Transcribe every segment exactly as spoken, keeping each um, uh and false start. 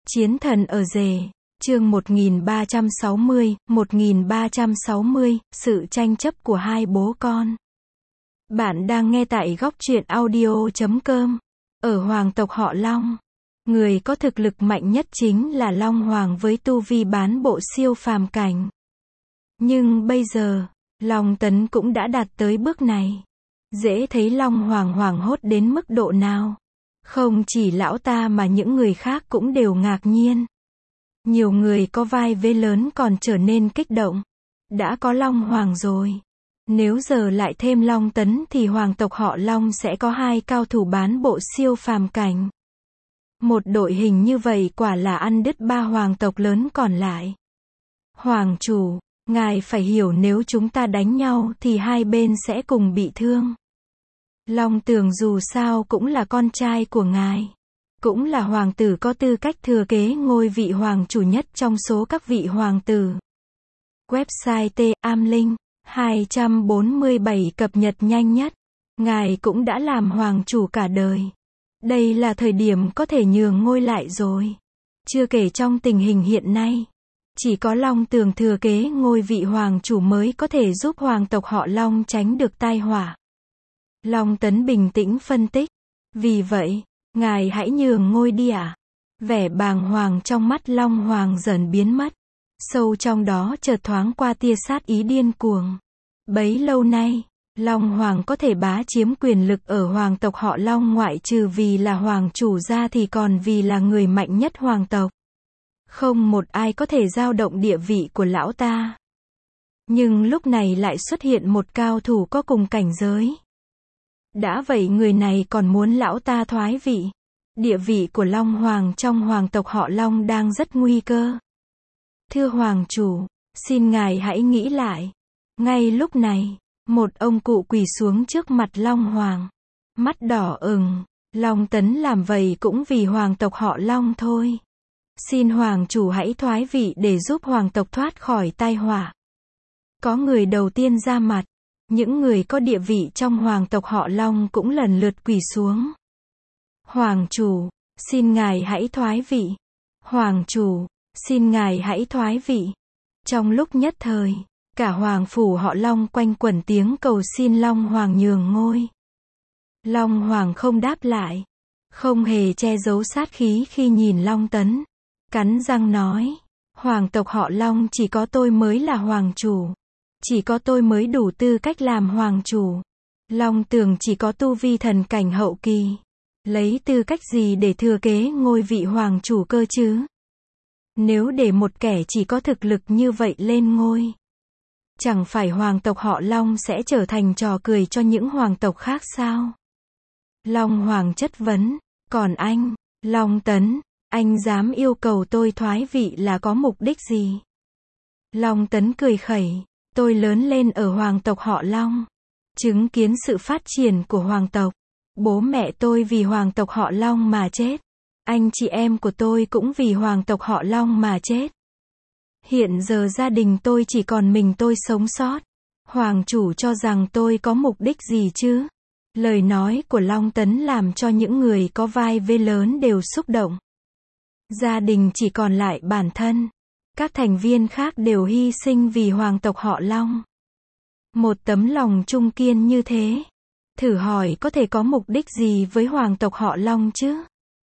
Chiến thần ở rể, chương một nghìn ba trăm sáu mươi, một nghìn ba trăm sáu mươi, sự tranh chấp của hai bố con. Bạn đang nghe tại góc truyện audio chấm com. Ở hoàng tộc họ Long, người có thực lực mạnh nhất chính là Long Hoàng với tu vi bán bộ siêu phàm cảnh. Nhưng bây giờ, Long Tấn cũng đã đạt tới bước này. Dễ thấy Long Hoàng hoảng hốt đến mức độ nào. Không chỉ lão ta mà những người khác cũng đều ngạc nhiên. Nhiều người có vai vế lớn còn trở nên kích động. Đã có Long Hoàng rồi. Nếu giờ lại thêm Long Tấn thì hoàng tộc họ Long sẽ có hai cao thủ bán bộ siêu phàm cảnh. Một đội hình như vậy quả là ăn đứt ba hoàng tộc lớn còn lại. Hoàng chủ, ngài phải hiểu nếu chúng ta đánh nhau thì hai bên sẽ cùng bị thương. Long Tường dù sao cũng là con trai của ngài. Cũng là hoàng tử có tư cách thừa kế ngôi vị hoàng chủ nhất trong số các vị hoàng tử. Website T Am Linh hai trăm bốn mươi bảy cập nhật nhanh nhất. Ngài cũng đã làm hoàng chủ cả đời. Đây là thời điểm có thể nhường ngôi lại rồi. Chưa kể trong tình hình hiện nay, chỉ có Long Tường thừa kế ngôi vị hoàng chủ mới có thể giúp hoàng tộc họ Long tránh được tai họa. Long Tấn bình tĩnh phân tích. Vì vậy, ngài hãy nhường ngôi đi ạ. À? Vẻ bàng hoàng trong mắt Long Hoàng dần biến mất. Sâu trong đó chợt thoáng qua tia sát ý điên cuồng. Bấy lâu nay, Long Hoàng có thể bá chiếm quyền lực ở hoàng tộc họ Long ngoại trừ vì là hoàng chủ ra thì còn vì là người mạnh nhất hoàng tộc. Không một ai có thể dao động địa vị của lão ta. Nhưng lúc này lại xuất hiện một cao thủ có cùng cảnh giới. Đã vậy người này còn muốn lão ta thoái vị. Địa vị của Long Hoàng trong hoàng tộc họ Long đang rất nguy cơ. Thưa hoàng chủ, xin ngài hãy nghĩ lại. Ngay lúc này, một ông cụ quỳ xuống trước mặt Long Hoàng. Mắt đỏ ửng, Long Tấn làm vậy cũng vì hoàng tộc họ Long thôi. Xin hoàng chủ hãy thoái vị để giúp hoàng tộc thoát khỏi tai họa. Có người đầu tiên ra mặt. Những người có địa vị trong hoàng tộc họ Long cũng lần lượt quỳ xuống. Hoàng chủ, xin ngài hãy thoái vị. Hoàng chủ, xin ngài hãy thoái vị. Trong lúc nhất thời, cả hoàng phủ họ Long quanh quẩn tiếng cầu xin Long Hoàng nhường ngôi. Long Hoàng không đáp lại, không hề che giấu sát khí khi nhìn Long Tấn. Cắn răng nói, hoàng tộc họ Long chỉ có tôi mới là hoàng chủ. Chỉ có tôi mới đủ tư cách làm hoàng chủ. Long Tường chỉ có tu vi thần cảnh hậu kỳ. Lấy tư cách gì để thừa kế ngôi vị hoàng chủ cơ chứ? Nếu để một kẻ chỉ có thực lực như vậy lên ngôi, chẳng phải hoàng tộc họ Long sẽ trở thành trò cười cho những hoàng tộc khác sao? Long Hoàng chất vấn, còn anh, Long Tấn, anh dám yêu cầu tôi thoái vị là có mục đích gì? Long Tấn cười khẩy. Tôi lớn lên ở hoàng tộc họ Long, chứng kiến sự phát triển của hoàng tộc. Bố mẹ tôi vì hoàng tộc họ Long mà chết. Anh chị em của tôi cũng vì hoàng tộc họ Long mà chết. Hiện giờ gia đình tôi chỉ còn mình tôi sống sót. Hoàng chủ cho rằng tôi có mục đích gì chứ? Lời nói của Long Tấn làm cho những người có vai vế lớn đều xúc động. Gia đình chỉ còn lại bản thân. Các thành viên khác đều hy sinh vì hoàng tộc họ Long. Một tấm lòng trung kiên như thế. Thử hỏi có thể có mục đích gì với hoàng tộc họ Long chứ?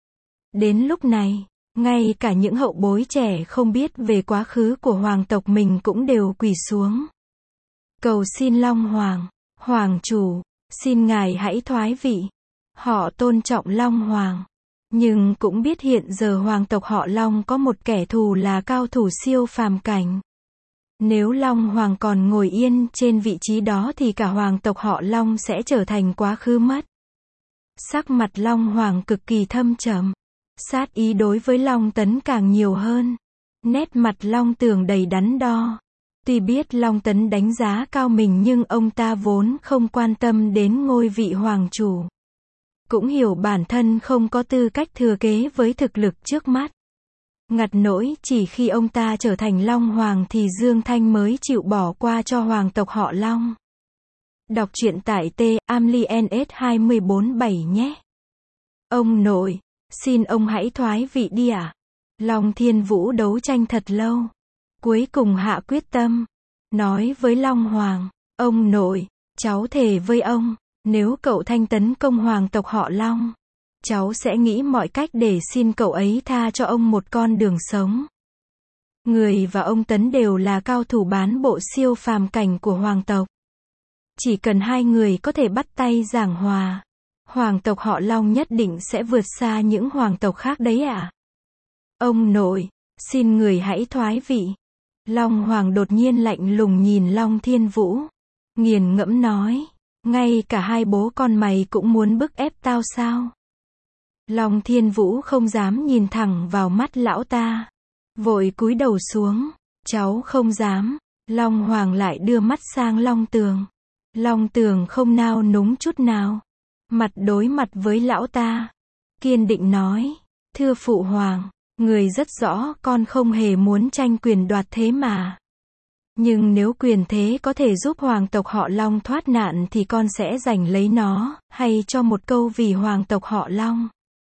Đến lúc này, ngay cả những hậu bối trẻ không biết về quá khứ của hoàng tộc mình cũng đều quỳ xuống. Cầu xin Long Hoàng, hoàng chủ, xin ngài hãy thoái vị. Họ tôn trọng Long Hoàng. Nhưng cũng biết hiện giờ hoàng tộc họ Long có một kẻ thù là cao thủ siêu phàm cảnh. Nếu Long Hoàng còn ngồi yên trên vị trí đó thì cả hoàng tộc họ Long sẽ trở thành quá khứ mất. Sắc mặt Long Hoàng cực kỳ thâm trầm. Sát ý đối với Long Tấn càng nhiều hơn. Nét mặt Long Tường đầy đắn đo. Tuy biết Long Tấn đánh giá cao mình nhưng ông ta vốn không quan tâm đến ngôi vị hoàng chủ. Cũng hiểu bản thân không có tư cách thừa kế với thực lực trước mắt. Ngặt nỗi chỉ khi ông ta trở thành Long Hoàng thì Dương Thanh mới chịu bỏ qua cho hoàng tộc họ Long. Đọc truyện tại T Am Linh S hai bốn bảy nhé. Ông nội, xin ông hãy thoái vị đi ạ. À? Long Thiên Vũ đấu tranh thật lâu. Cuối cùng hạ quyết tâm. Nói với Long Hoàng, ông nội, cháu thề với ông, nếu cậu Thanh tấn công hoàng tộc họ Long, cháu sẽ nghĩ mọi cách để xin cậu ấy tha cho ông một con đường sống. Người và ông Tấn đều là cao thủ bán bộ siêu phàm cảnh của hoàng tộc. Chỉ cần hai người có thể bắt tay giảng hòa, hoàng tộc họ Long nhất định sẽ vượt xa những hoàng tộc khác đấy ạ. À? Ông nội, xin người hãy thoái vị. Long Hoàng đột nhiên lạnh lùng nhìn Long Thiên Vũ, nghiền ngẫm nói, ngay cả hai bố con mày cũng muốn bức ép tao sao? Long Thiên Vũ không dám nhìn thẳng vào mắt lão ta, vội cúi đầu xuống, cháu không dám. Long Hoàng lại đưa mắt sang Long Tường. Long Tường không nao núng chút nào, mặt đối mặt với lão ta, kiên định nói, thưa phụ hoàng, người rất rõ con không hề muốn tranh quyền đoạt thế mà. Nhưng nếu quyền thế có thể giúp hoàng tộc họ Long thoát nạn thì con sẽ giành lấy nó, hay cho một câu vì hoàng tộc họ Long.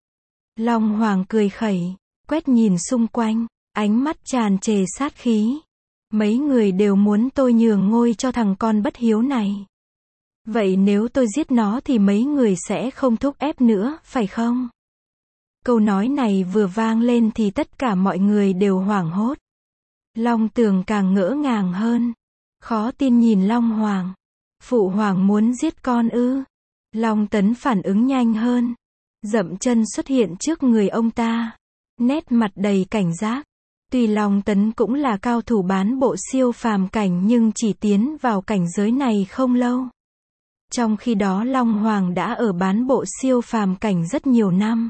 Long Hoàng cười khẩy, quét nhìn xung quanh, ánh mắt tràn trề sát khí. Mấy người đều muốn tôi nhường ngôi cho thằng con bất hiếu này. Vậy nếu tôi giết nó thì mấy người sẽ không thúc ép nữa, phải không? Câu nói này vừa vang lên thì tất cả mọi người đều hoảng hốt. Long Tường càng ngỡ ngàng hơn, khó tin nhìn Long Hoàng. Phụ hoàng muốn giết con ư? Long Tấn phản ứng nhanh hơn, dậm chân xuất hiện trước người ông ta, nét mặt đầy cảnh giác. Tuy Long Tấn cũng là cao thủ bán bộ siêu phàm cảnh nhưng chỉ tiến vào cảnh giới này không lâu. Trong khi đó Long Hoàng đã ở bán bộ siêu phàm cảnh rất nhiều năm.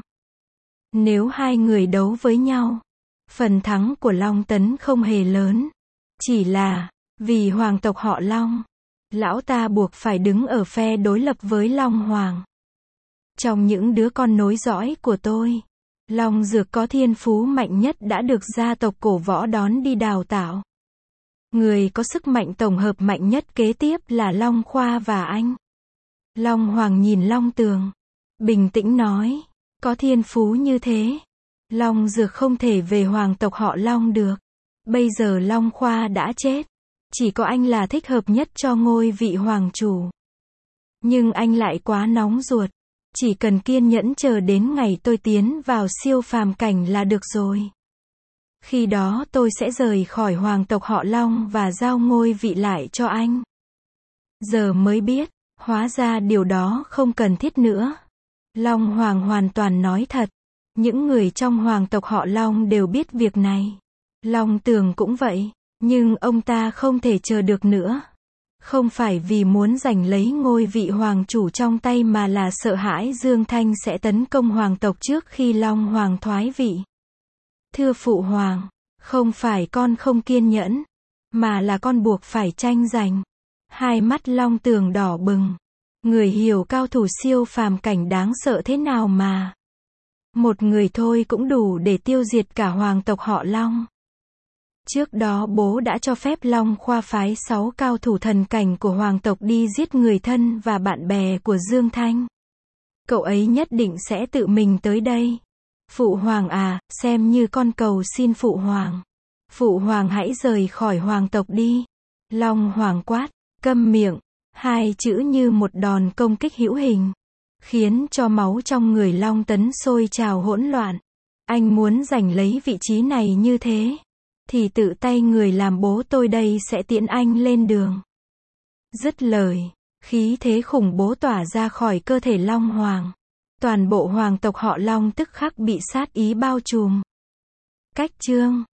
Nếu hai người đấu với nhau, phần thắng của Long Tấn không hề lớn. Chỉ là, vì hoàng tộc họ Long, lão ta buộc phải đứng ở phe đối lập với Long Hoàng. Trong những đứa con nối dõi của tôi, Long Dược có thiên phú mạnh nhất đã được gia tộc cổ võ đón đi đào tạo. Người có sức mạnh tổng hợp mạnh nhất kế tiếp là Long Khoa và anh. Long Hoàng nhìn Long Tường, bình tĩnh nói, có thiên phú như thế, Long Dược không thể về hoàng tộc họ Long được. Bây giờ Long Khoa đã chết, chỉ có anh là thích hợp nhất cho ngôi vị hoàng chủ. Nhưng anh lại quá nóng ruột, chỉ cần kiên nhẫn chờ đến ngày tôi tiến vào siêu phàm cảnh là được rồi. Khi đó tôi sẽ rời khỏi hoàng tộc họ Long và giao ngôi vị lại cho anh. Giờ mới biết, hóa ra điều đó không cần thiết nữa. Long Hoàng hoàn toàn nói thật. Những người trong hoàng tộc họ Long đều biết việc này. Long Tường cũng vậy, nhưng ông ta không thể chờ được nữa. Không phải vì muốn giành lấy ngôi vị hoàng chủ trong tay mà là sợ hãi Dương Thanh sẽ tấn công hoàng tộc trước khi Long Hoàng thoái vị. Thưa phụ hoàng, không phải con không kiên nhẫn, mà là con buộc phải tranh giành. Hai mắt Long Tường đỏ bừng. Người hiểu cao thủ siêu phàm cảnh đáng sợ thế nào mà. Một người thôi cũng đủ để tiêu diệt cả hoàng tộc họ Long. Trước đó bố đã cho phép Long Khoa phái sáu cao thủ thần cảnh của hoàng tộc đi giết người thân và bạn bè của Dương Thanh. Cậu ấy nhất định sẽ tự mình tới đây. Phụ hoàng à, xem như con cầu xin phụ hoàng. Phụ hoàng hãy rời khỏi hoàng tộc đi. Long Hoàng quát, câm miệng. Hai chữ như một đòn công kích hữu hình, khiến cho máu trong người Long Tấn sôi trào hỗn loạn. Anh muốn giành lấy vị trí này như thế, thì tự tay người làm bố tôi đây sẽ tiễn anh lên đường. Dứt lời, khí thế khủng bố tỏa ra khỏi cơ thể Long Hoàng. Toàn bộ hoàng tộc họ Long tức khắc bị sát ý bao trùm. Cách chương